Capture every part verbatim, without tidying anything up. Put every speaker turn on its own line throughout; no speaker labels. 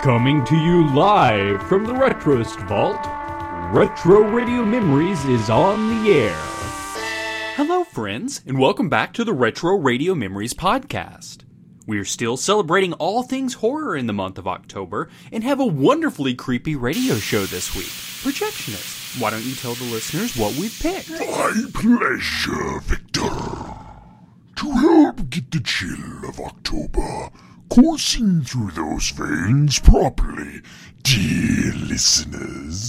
Coming to you live from the Retroist Vault, Retro Radio Memories is on the air.
Hello, friends, and welcome back to the Retro Radio Memories podcast. We're still celebrating all things horror in the month of October and have a wonderfully creepy radio show this week. Projectionist, why don't you tell the listeners what we've picked?
My pleasure, Victor. To help get the chill of October coursing through those veins properly, dear listeners,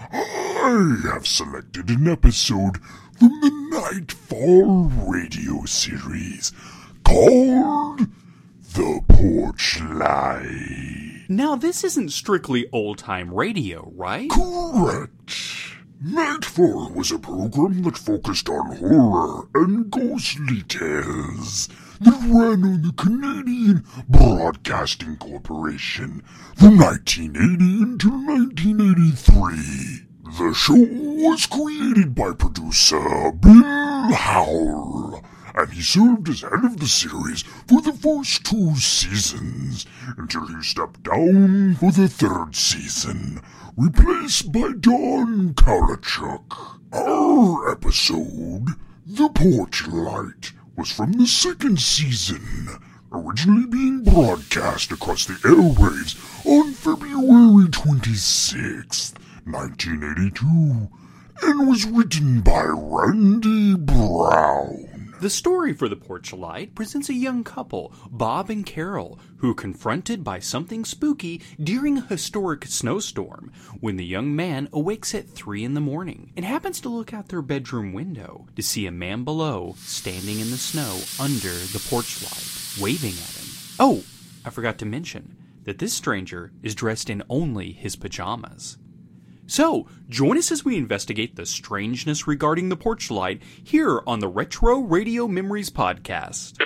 I have selected an episode from the Nightfall radio series called The Porch Light.
Now, this isn't strictly old-time radio, right?
Correct. Nightfall was a program that focused on horror and ghostly tales that ran on the Canadian Broadcasting Corporation from nineteen eighty until nineteen eighty-three. The show was created by producer Bill Howell, and he served as head of the series for the first two seasons, until he stepped down for the third season, replaced by Don Kalachuk. Our episode, The Porch Light, was from the second season, originally being broadcast across the airwaves on February twenty-sixth, nineteen eighty-two, and was written by Randy Brown.
The story for The Porch Light presents a young couple, Bob and Carol, who are confronted by something spooky during a historic snowstorm when the young man awakes at three in the morning and happens to look out their bedroom window to see a man below standing in the snow under the porch light, waving at him. Oh, I forgot to mention that this stranger is dressed in only his pajamas. So, join us as we investigate the strangeness regarding the porch light here on the Retro Radio Memories podcast.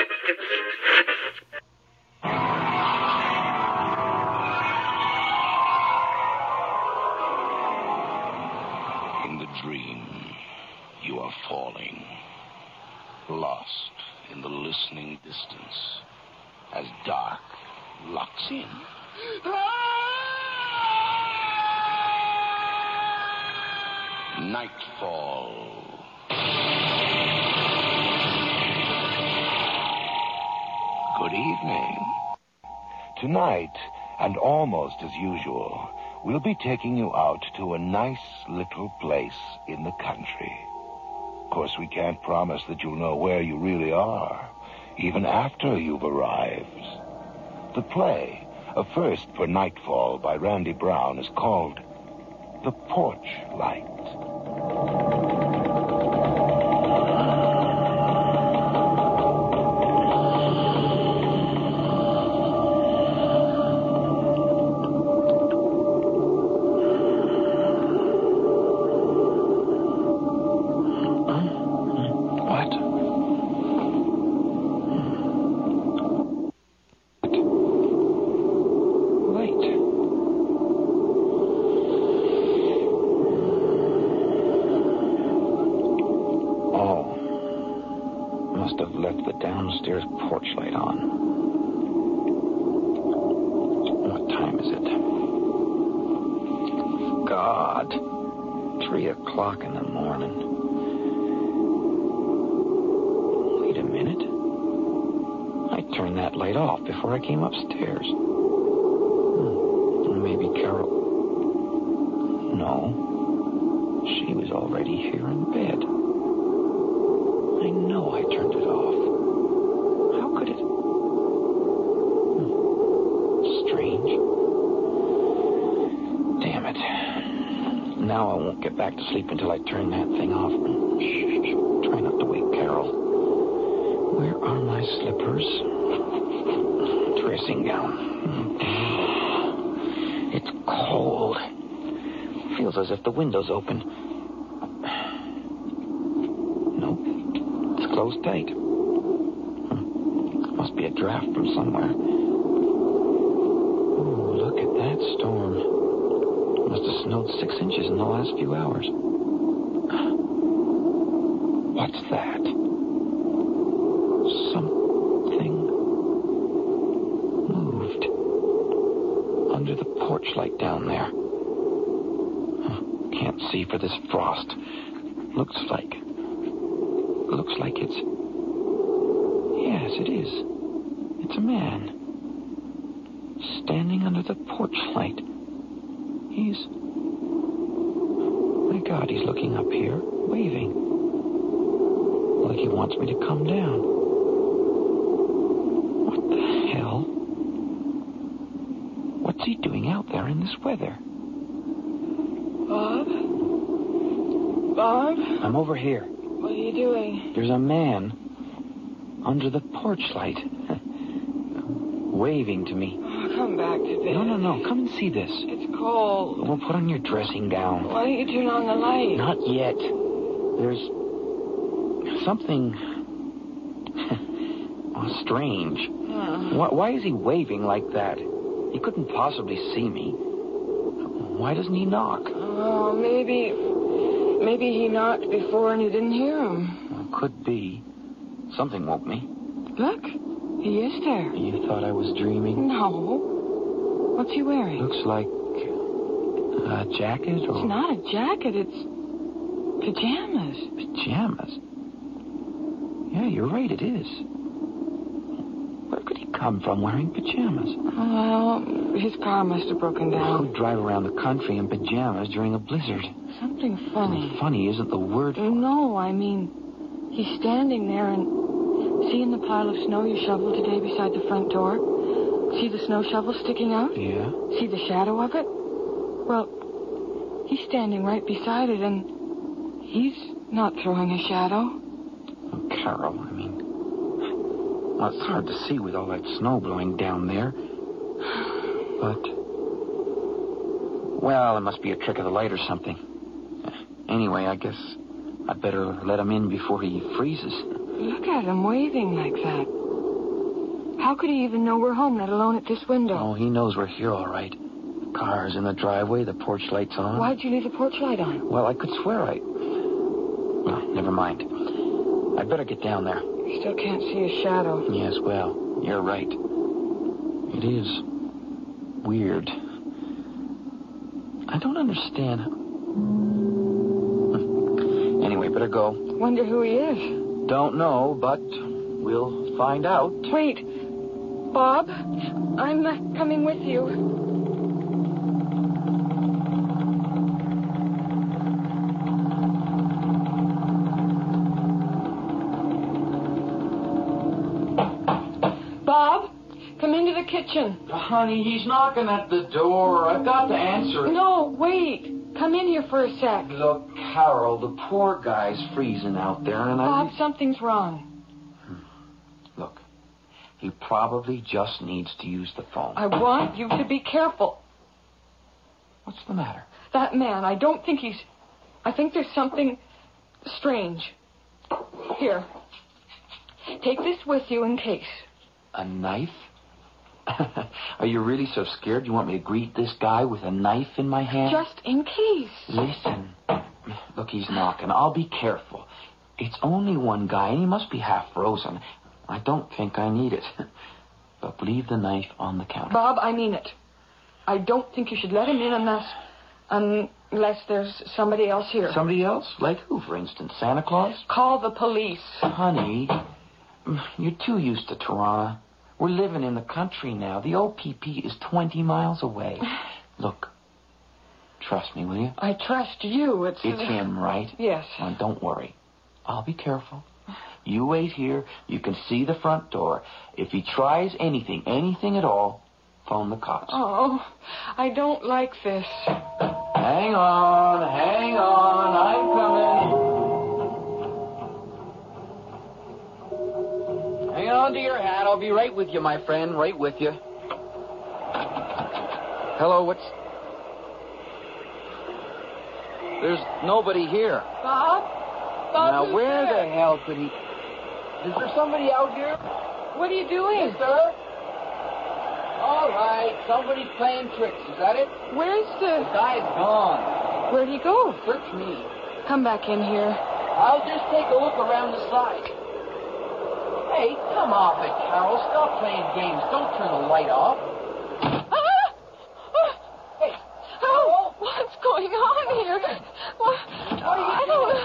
In the dream, you are falling, lost in the listening distance, as dark locks in. Nightfall. Good evening.
Tonight, and almost as usual, we'll be taking you out to a nice little place in the country. Of course, we can't promise that you'll know where you really are, even after you've arrived. The play, a first for Nightfall by Randy Brown, is called The Porch Light.
Downstairs porch light on. What time is it? God. Three o'clock in the morning. Wait a minute. I turned that light off before I came upstairs. Hmm. Maybe Carol... No. She was already here in bed. I know I turned it off. How could it? Hmm. Strange. Damn it. Now I won't get back to sleep until I turn that thing off. Shh, shh, try not to wake Carol. Where are my slippers? Dressing gown. It's cold. Feels as if the window's open. Nope. It's closed tight. Must be a draft from somewhere. Ooh, look at that storm. Must have snowed six inches in the last few hours. What's that? Something moved. light down there. Huh, can't see for this frost. Looks like... Looks like it's... Yes, it is. It's a man. Standing under the porch light. He's... My God, he's looking up here, waving. Like he wants me to come down. What the hell? What's he doing out there in this weather?
Bob? Bob?
I'm over here.
What are you doing?
There's a man under the porch light, waving to me.
Oh, come back to bed.
No, no, no. Come and see this.
It's cold.
Well, put on your dressing gown.
Why don't you turn on the light?
Not yet. There's something oh, strange.
Huh.
Why, why is he waving like that? He couldn't possibly see me. Why doesn't he knock?
Oh, maybe... Maybe he knocked before and you didn't hear him.
Well, could be. Something woke me.
Look, he is there.
You thought I was dreaming?
No. What's he wearing?
Looks like a jacket or...
It's not a jacket, it's pajamas.
Pajamas? Yeah, you're right, it is. Where could he come from wearing pajamas?
Well, his car must have broken down.
Who'd drive around the country in pajamas during a blizzard?
Something funny.
Funny isn't the word for it.
No, I mean, he's standing there and seeing the pile of snow you shoveled today beside the front door. See the snow shovel sticking out?
Yeah?
See the shadow of it? Well, he's standing right beside it, and he's not throwing a shadow.
Oh, Carol, I mean... Well, it's hard to see with all that snow blowing down there. But... Well, it must be a trick of the light or something. Anyway, I guess I'd better let him in before he freezes.
Look at him waving like that. How could he even know we're home, let alone at this window?
Oh, he knows we're here all right. The car's in the driveway, the porch light's on.
Why'd you leave the porch light on?
Well, I could swear I... Well, never mind. I'd better get down there.
You still can't see a shadow.
Yes, well, you're right. It is weird. I don't understand. Anyway, better go.
Wonder who he is.
Don't know, but we'll find out.
Wait. Bob, I'm uh, coming with you. Bob, come into the kitchen.
Honey, he's knocking at the door. I've got to answer it.
No, wait. Come in here for a sec.
Look, Carol, the poor guy's freezing out there, and I...
Bob, something's wrong.
Look, he probably just needs to use the phone.
I want you to be careful.
What's the matter?
That man, I don't think he's... I think there's something strange. Here. Take this with you in case.
A knife? Are you really so scared you want me to greet this guy with a knife in my hand?
Just in case.
Listen. Look, he's knocking. I'll be careful. It's only one guy, and he must be half frozen. I don't think I need it. But leave the knife on the counter.
Bob, I mean it. I don't think you should let him in unless... Unless there's somebody else here.
Somebody else? Like who, for instance? Santa Claus?
Call the police.
Honey, you're too used to Toronto. We're living in the country now. The O P P is twenty miles away. Look, trust me, will you?
I trust you. It's...
It's him, right?
Yes.
Now, don't worry. I'll be careful. You wait here. You can see the front door. If he tries anything, anything at all, phone the cops.
Oh, I don't like this.
Hang on, hang on. I'm coming. Hang on to your hat. I'll be right with you, my friend. Right with you. Hello, what's... There's nobody here.
Bob? Bob,
Now,
who's
where
there?
the hell could he... Is there somebody out here?
What are you doing?
Yes, sir. All right, somebody's playing tricks. Is that it?
Where's
The
the...
guy's gone.
Where'd he go?
Search me.
Come back in here.
I'll just take a look around the side. Hey, come off it, Carol. Stop playing games. Don't turn the light off.
Ah! Ah!
Hey,
going on here? What? I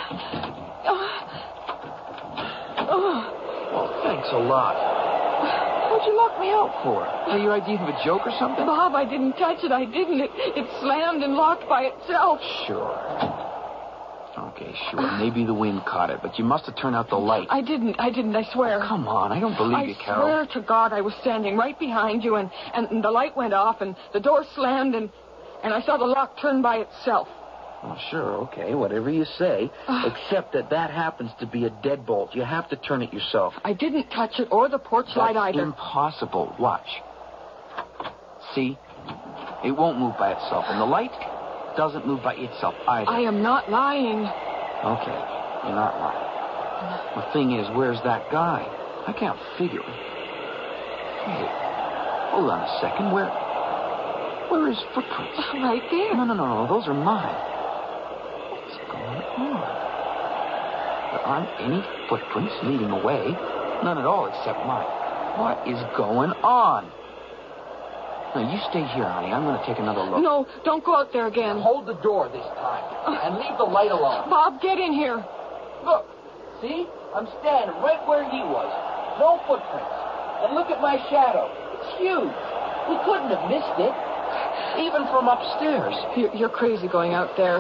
don't... Oh.
Well, thanks a lot. What'd you lock me out for? Are you idea of a joke or something?
Bob, I didn't touch it. I didn't. It, it slammed and locked by itself.
Sure. Okay, sure. Maybe the wind caught it, but you must have turned out the light.
I didn't. I didn't. I swear.
Oh, come on. I don't believe
I
you, Carol.
swear to God I was standing right behind you, and, and the light went off, and the door slammed, and, and I saw the lock turn by itself.
Well, sure, okay, whatever you say.
Uh,
except that that happens to be a deadbolt. You have to turn it yourself.
I didn't touch it or the porch light
That's
either.
impossible. Watch. See? It won't move by itself. And the light doesn't move by itself either.
I am not lying.
Okay, you're not lying. The thing is, where's that guy? I can't figure it. Hey, hold on a second. Where... Where are his footprints?
Right there.
No, no, no, no. Those are mine. What's going on? There aren't any footprints leading away. None at all except mine. What is going on? Now, you stay here, honey. I'm going to take another look.
No, don't go out there again.
Hold the door this time. And leave the light alone.
Bob, get in here.
Look. See? I'm standing right where he was. No footprints. And look at my shadow. It's huge. We couldn't have missed it. Even from upstairs.
You're, you're crazy going out there.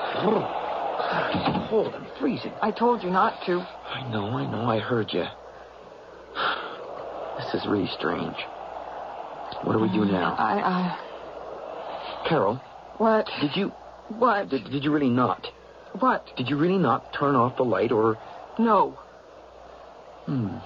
Cold. I'm freezing.
I told you not to.
I know, I know. I heard you. This is really strange. What do we do now?
I, I...
Carol.
What?
Did you...
What?
Did, did you really not?
What?
Did you really not turn off the light, or...
No.
Hmm.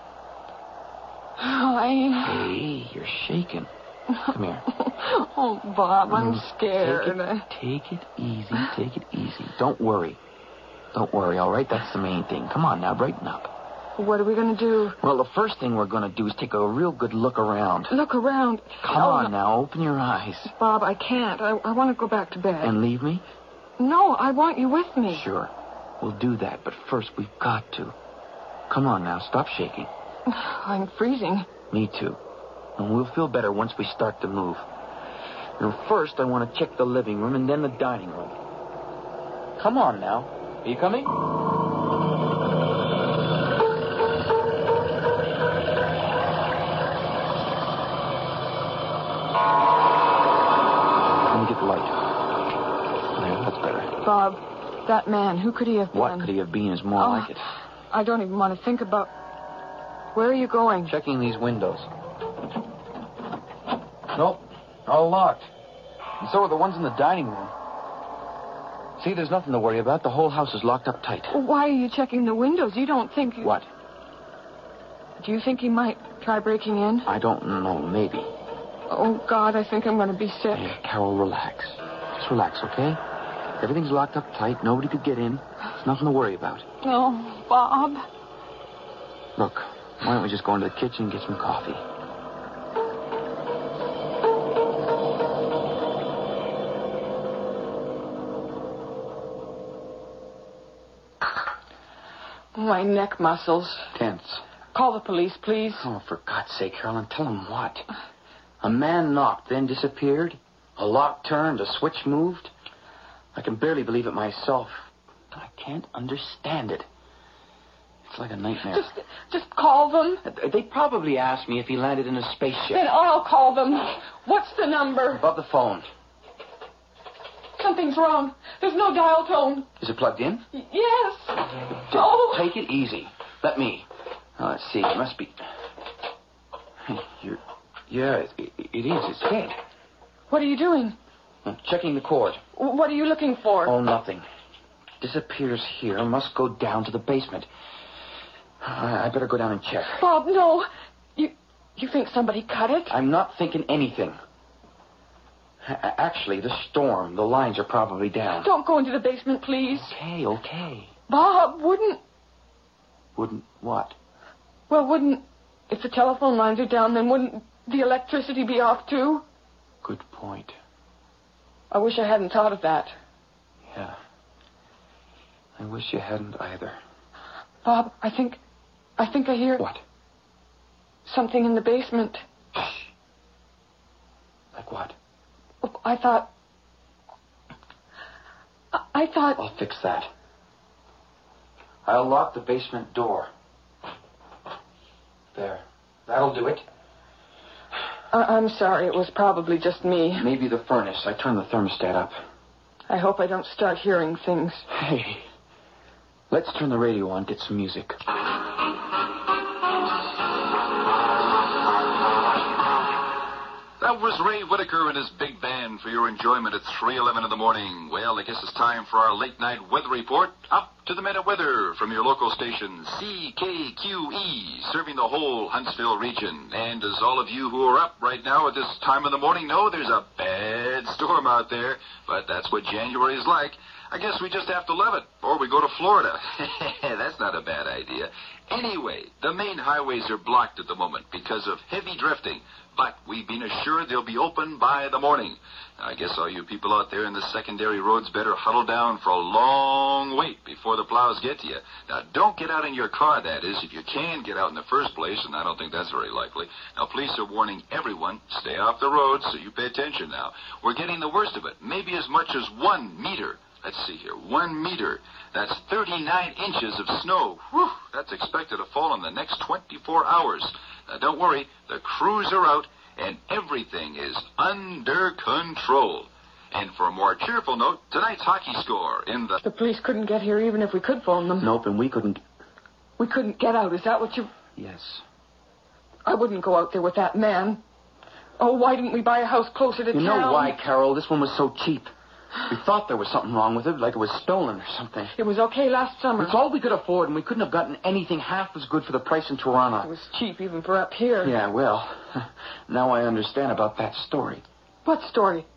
I...
Hey, you're shaking. Come here.
Oh, Bob, I'm scared.
Take it, take it easy. Take it easy. Don't worry. Don't worry, all right? That's the main thing. Come on now, brighten up.
What are we going to do?
Well, the first thing we're going to do is take a real good look around.
Look around.
Come
oh,
on
no.
now, open your eyes.
Bob, I can't. I, I want to go back to bed.
And leave me?
No, I want you with me.
Sure. We'll do that, but first we've got to. Come on now, stop shaking.
I'm freezing.
Me too. And we'll feel better once we start to move. Now, first, I want to check the living room and then the dining room. Come on now. Are you coming? Let me get the light. There, that's better.
Bob, that man, who could he have been?
What could he have been is more
oh,
like it.
I don't even want to think about... Where are you going?
Checking these windows. Nope, all locked. And so are the ones in the dining room. See, there's nothing to worry about. The whole house is locked up tight.
Well, why are you checking the windows? You don't think...
What?
Do you think he might try breaking in?
I don't know, maybe.
Oh, God, I think I'm going to be sick.
Hey, Carol, relax. Just relax, okay? Everything's locked up tight. Nobody could get in. There's nothing to worry about.
Oh, Bob.
Look, why don't we just go into the kitchen and get some coffee?
My neck muscles.
Tense.
Call the police, please.
Oh, for God's sake, Carolyn, tell him what? A man knocked, then disappeared. A lock turned, a switch moved. I can barely believe it myself. I can't understand it. It's like a nightmare.
Just, just call them.
They probably asked me if he landed in a spaceship.
Then I'll call them. What's the number?
Above the phone.
Something's wrong. There's no dial tone.
Is it plugged in?
Y- yes.
Just
Oh.
take it easy. Let me. Oh, let's see. It must be... Hey, You're... Yeah, it, it, it is. It's dead.
What are you doing?
I'm checking the cord.
W- What are you looking for?
Oh, nothing. Disappears here. Must go down to the basement. I, I better go down and check.
Bob, no. You, you think somebody cut it?
I'm not thinking anything. A- Actually, the storm. The lines are probably down.
Don't go into the basement, please.
Okay, okay.
Bob, wouldn't...
Wouldn't what?
Well, wouldn't... If the telephone lines are down, then wouldn't the electricity be off, too?
Good point.
I wish I hadn't thought of that.
Yeah. I wish you hadn't either.
Bob, I think... I think I hear...
What?
Something in the basement.
Shh. Like what?
I thought... I thought...
I'll fix that. I'll lock the basement door. There. That'll do it.
I- I'm sorry. It was probably just me.
Maybe the furnace. I turned the thermostat up.
I hope I don't start hearing things.
Hey, let's turn the radio on, get some music.
That was Ray Whitaker and his big band for your enjoyment at three eleven in the morning. Well, I guess it's time for our late night weather report. Up to the minute weather from your local station, C K Q E, serving the whole Huntsville region. And as all of you who are up right now at this time of the morning know, there's a bad storm out there. But that's what January is like. I guess we just have to love it, or we go to Florida. That's not a bad idea. Anyway, the main highways are blocked at the moment because of heavy drifting, but we've been assured they'll be open by the morning. I guess all you people out there in the secondary roads better huddle down for a long wait before the plows get to you. Now, don't get out in your car, that is, if you can get out in the first place, and I don't think that's very likely. Now, police are warning everyone, stay off the road, so you pay attention now. We're getting the worst of it, maybe as much as one meter. Let's see here, one meter. That's thirty-nine inches of snow. Whew, that's expected to fall in the next twenty-four hours. Now, don't worry, the crews are out, and everything is under control. And for a more cheerful note, tonight's hockey score in the...
The police couldn't get here even if we could phone them.
Nope, and we couldn't...
We couldn't get out. Is that what you...
Yes.
I wouldn't go out there with that man. Oh, why didn't we buy a house closer to
You
town?
know why, Carol? This one was so cheap. We thought there was something wrong with it, like it was stolen or something.
It was okay last summer.
It's all we could afford, and we couldn't have gotten anything half as good for the price in Toronto.
It was cheap even for up here.
Yeah, well, now I understand about that story.
What story?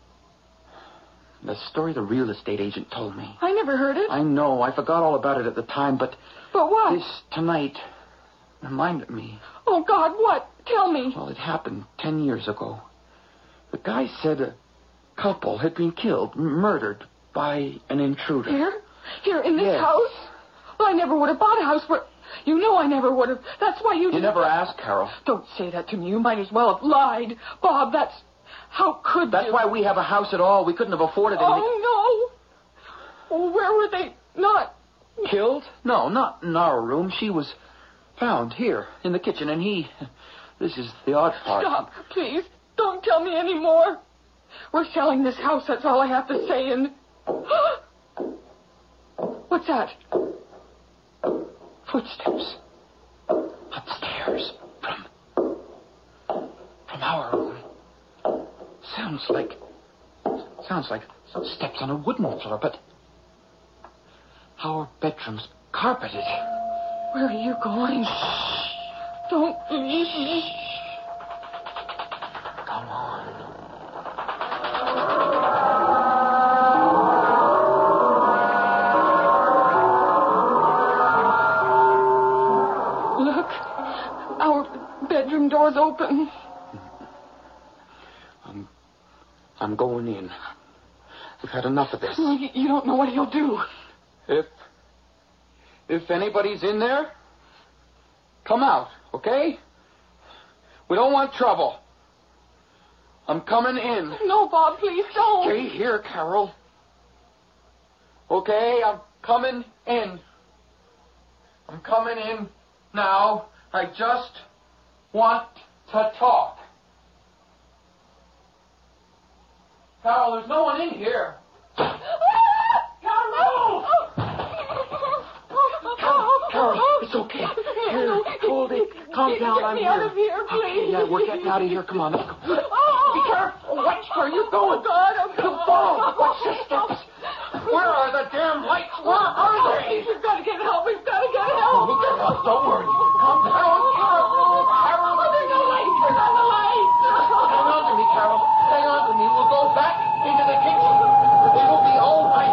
The story the real estate agent told me.
I never heard it.
I know. I forgot all about it at the time, but...
But what?
This tonight reminded me.
Oh, God, what? Tell me.
Well, it happened ten years ago. The guy said a couple had been killed, m- murdered by an intruder.
Here? Here, in this
Yes.
house? Well, I never would have bought a house where... You know I never would have. That's why you...
You
didn't-
never asked, Carol.
Don't say that to me. You might as well have lied. Bob, that's... How could
That's
you?
why we have a house at all. We couldn't have afforded anything.
Oh, no. Oh, where were they? Not...
Killed? No, not in our room. She was found here in the kitchen, and he... This is the odd part.
Stop, please. Don't tell me any more. We're selling this house, that's all I have to say, and... What's that?
Footsteps. Upstairs. From... From our room. Sounds like... Sounds like steps on a wooden floor, but... Our bedroom's carpeted.
Where are you going? Don't leave me.
Come on.
Look, our bedroom door's open.
I'm... I'm going in. We've had enough of this.
You, you don't know what he'll do.
If... If anybody's in there, come out, okay? We don't want trouble. I'm coming in.
No, Bob, please don't.
Stay here, Carol. Okay, I'm coming in. I'm coming in now. I just want to talk. Carol, there's no one in here. Carol! Carol, it's okay. Here, hold it. Calm down, I'm
Get me
here.
out of here, please.
Okay, yeah, we're getting out of here. Come on, let's go.
Oh.
Be careful. Watch where you're going.
Oh, God, I'm
The ball. Watch your steps. Where are the damn lights? Where are they?
We've got to get help. We've got to get
Oh,
help.
we'll get help. Don't worry. Calm down. Carol, Carol, Carol.
There's no light. There's no light.
Hang on to me, Carol. Hang on to me. We'll go back into the kitchen. It'll be all right.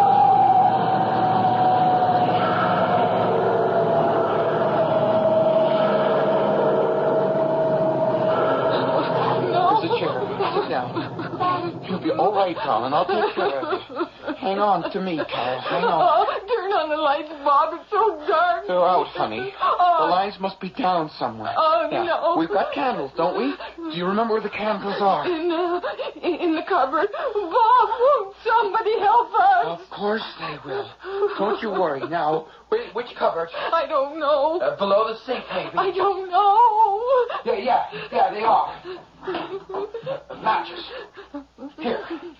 No.
There's a chair. Sit down. You'll be all right, darling. I'll take care of you. Hang on to me, Carol. Hang on.
Oh, turn on the lights, Bob. It's so dark.
They're out, honey.
Oh.
The lines must be down somewhere.
Oh,
yeah.
no.
We've got candles, don't we? Do you remember where the candles are?
In, uh, in, in the cupboard. Bob, won't somebody help us?
Of course they will. Don't you worry. Now, which, which cupboard?
I don't know.
Uh, below the sink, maybe.
I don't know.
Yeah, yeah, yeah, they are. Uh, matches. Here.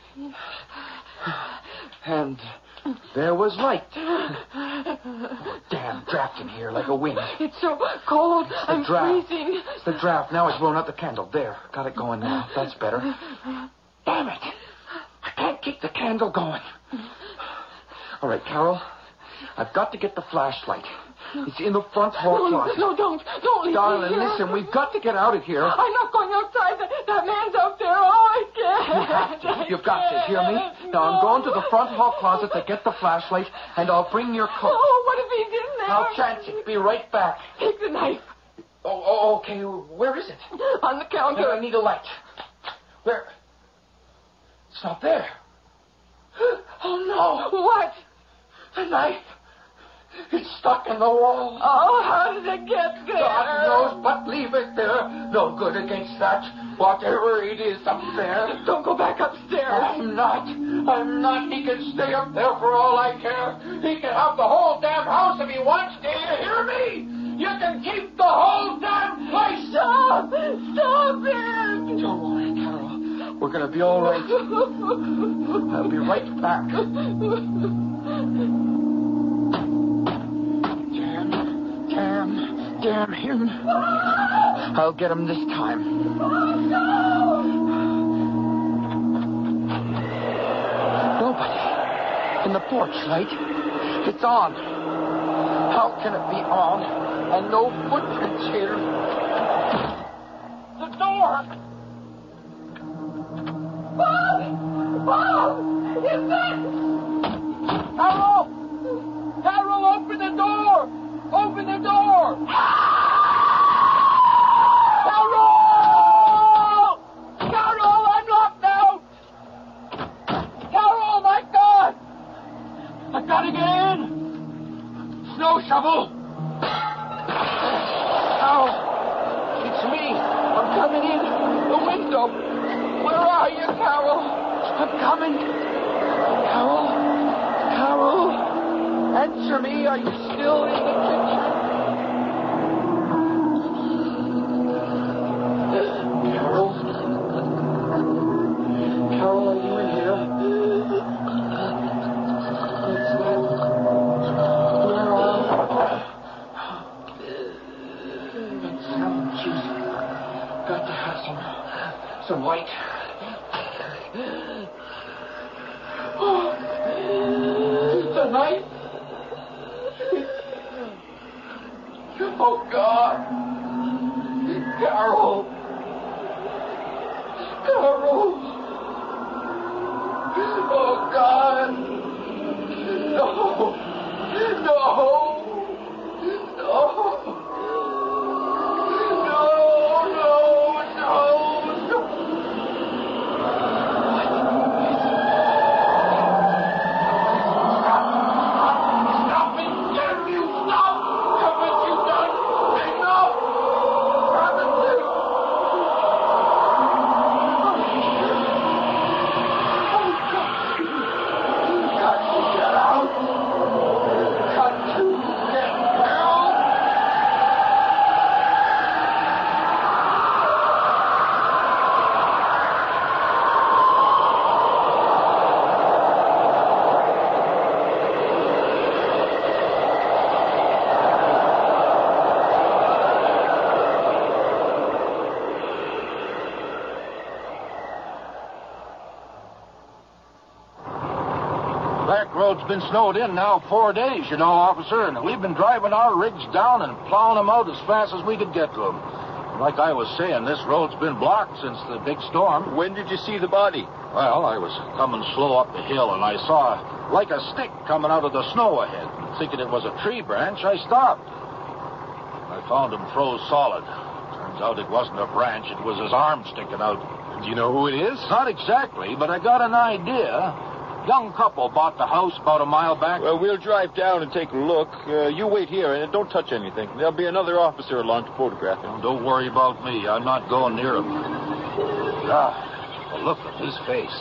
And there was light. Oh, damn draft in here like a wind.
It's so cold.
It's the
I'm
draft.
freezing.
It's the draft. Now it's blowing out the candle. There. Got it going now. That's better. Damn it. I can't keep the candle going. All right, Carol. I've got to get the flashlight. It's in the front hall
No,
closet.
no, don't. Don't leave
Darling,
me here.
listen. We've got to get out of here.
I'm not going outside. That, that man's out there. Oh, I can't.
You have to. You've got to. Hear me?
No.
Now, I'm going to the front hall closet to get the flashlight, and I'll bring your coat.
Oh, what if he's in there?
I'll chance it. Be right back.
Take the knife.
Oh, oh, okay. Where is it?
On the counter.
Here, I need a light. Where? It's not there. Oh, no.
What?
The knife. It's stuck in the wall.
Oh, how did it get there?
God knows, but leave it there. No good against that. Whatever it is up there.
Don't go back upstairs.
I'm not. I'm not. He can stay up there for all I care. He can have the whole damn house if he wants. Do you hear me? You can keep the whole damn place.
Stop! Stop it!
Don't worry, Carol. We're going to be all right. I'll be right back. Damn, damn, damn him. I'll get him this time. Nobody. In the porch light. It's on. How can it be on and no footprints here? The door! Bob! Bob! Is that... Carol! Carol, open the door! Open the door! Carol! Carol, I'm locked out! Carol, my God! I've got to get in! Snow shovel! Carol! It's me! I'm coming in! The window! Where are you, Carol? I'm coming! Carol? Carol? Answer me, are you still in the kitchen? Carol? Carol, are you in here? It's that... Where are you? That sound, jeez. Got to have some... some light. Oh, the knife. Oh, God. Carol. Carol. Oh, God. No. No. No. No, no, no, no. Stop it! Damn you! Stop! Haven't you done enough? Haven't you? Oh, God. Got to get out. Got to get out.
Back road's been snowed in now four days, you know, officer, and we've been driving our rigs down and plowing them out as fast as we could get to them. Like I was saying, this road's been blocked since the big storm.
When did you see the body?
Well, I was coming slow up the hill, and I saw like a stick coming out of the snow ahead. Thinking it was a tree branch, I stopped. I found him froze solid. Turns out it wasn't a branch, it was his arm sticking out.
Do you know who it is?
Not exactly, but I got an idea. young couple bought the house about a mile back.
Well, we'll drive down and take a look. Uh, you wait here and don't touch anything. There'll be another officer along to photograph him.
Don't worry about me. I'm not going near him. Ah, well, look at his face.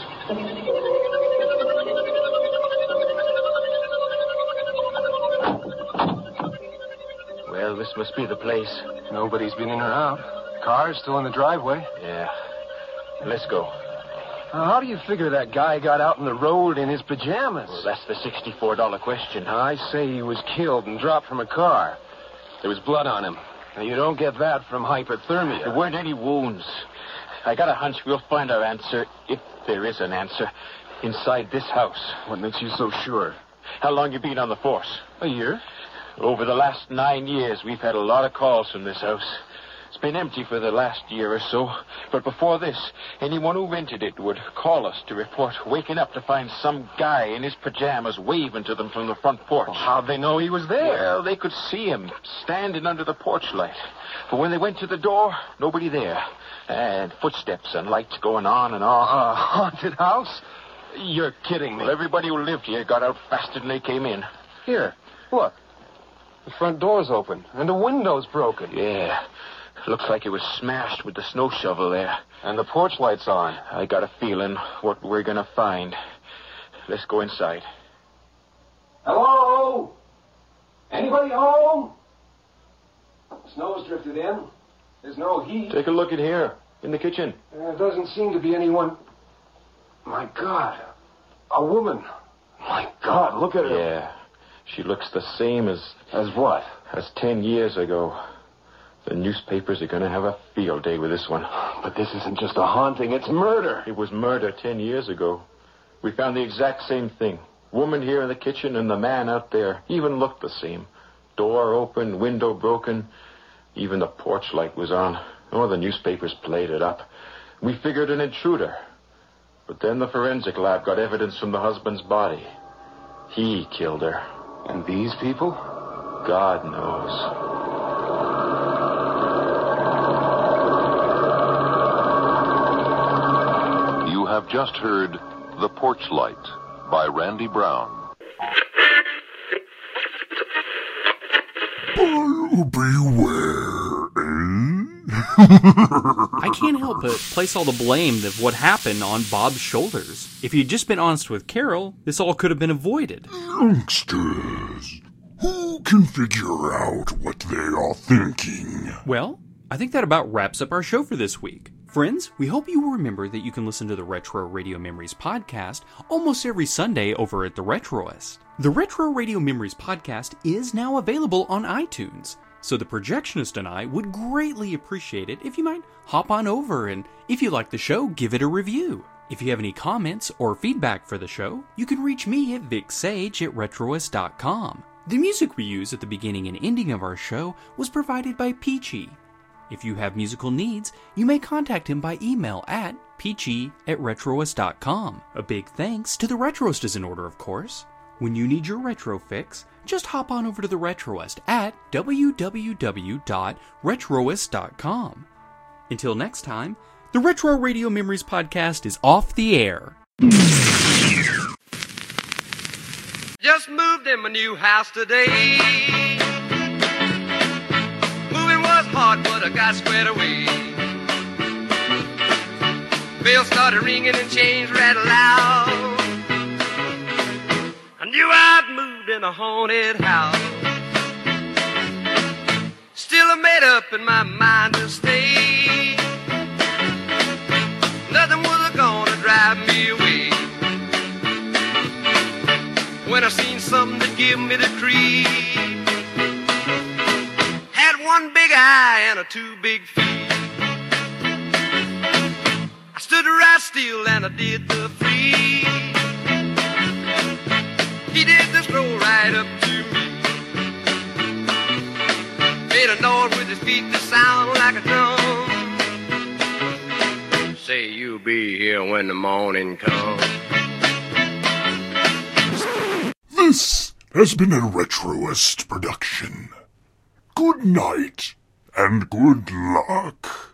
Well, this must be the place.
Nobody's been in or out. Car's still in the driveway.
Yeah. Let's go.
Now, how do you figure that guy got out in the road in his pajamas?
Well, that's the sixty-four dollar question.
I say he was killed and dropped from a car. There was blood on him. Now, you don't get that from hypothermia.
There weren't any wounds. I got a hunch we'll find our answer, if there is an answer, inside this house.
What makes you so sure?
How long you been on the force?
A year.
Over the last nine years, we've had a lot of calls from this house. It's been empty for the last year or so. But before this, anyone who rented it would call us to report waking up to find some guy in his pajamas waving to them from the front porch.
Well, how'd they know he was there?
Well, they could see him standing under the porch light. But when they went to the door, nobody there. And footsteps and lights going on and off.
A haunted house? You're kidding me.
Well, everybody who lived here got out faster than they came in.
Here, look. The front door's open, and the window's broken.
Yeah. Looks like it was smashed with the snow shovel there.
And the porch light's on.
I got a feeling what we're going to find. Let's go inside.
Hello? Anybody home? Snow's drifted in. There's no heat.
Take a look in here, in the kitchen.
There doesn't seem to be anyone. My God. A woman. My God, look at her.
Yeah. She looks the same as...
As what?
As ten years ago. The newspapers are going to have a field day with this one.
But this isn't just a haunting, it's murder.
It was murder ten years ago. We found the exact same thing. Woman here in the kitchen and the man out there even looked the same. Door open, window broken. Even the porch light was on. Oh, the newspapers played it up. We figured an intruder. But then the forensic lab got evidence from the husband's body. He killed her.
And these people?
God knows.
You have just heard The Porch Light by Randy Brown.
Bull beware, eh?
I can't help but place all the blame of what happened on Bob's shoulders. If he'd just been honest with Carol, this all could have been avoided.
Youngsters, who can figure out what they are thinking?
Well, I think that about wraps up our show for this week. Friends, we hope you will remember that you can listen to the Retro Radio Memories podcast almost every Sunday over at The Retroist. The Retro Radio Memories podcast is now available on iTunes, so the projectionist and I would greatly appreciate it if you might hop on over and, if you like the show, give it a review. If you have any comments or feedback for the show, you can reach me at vic sage at retroist dot com. The music we use at the beginning and ending of our show was provided by Peachy. If you have musical needs, you may contact him by email at peachy at retroist dot com. A big thanks to The Retroist is in order, of course. When you need your retro fix, just hop on over to The Retroist at w w w dot retroist dot com. Until next time, the Retro Radio Memories podcast is off the air.
Just moved in my new house today. Moving was hard, but I got squared away. Bells started ringing and chains rattled loud. I knew I'd moved in a haunted house. Still I made up in my mind to stay. Nothing was gonna drive me away. When I seen something that give me the creep. Had one big eye and a two big feet. I stood right still and I did the free. He did the stroll right up to me. Made a noise with his feet that sound like a drum. Say you'll be here when the morning comes.
This has been a Retroist production. Good night and good luck.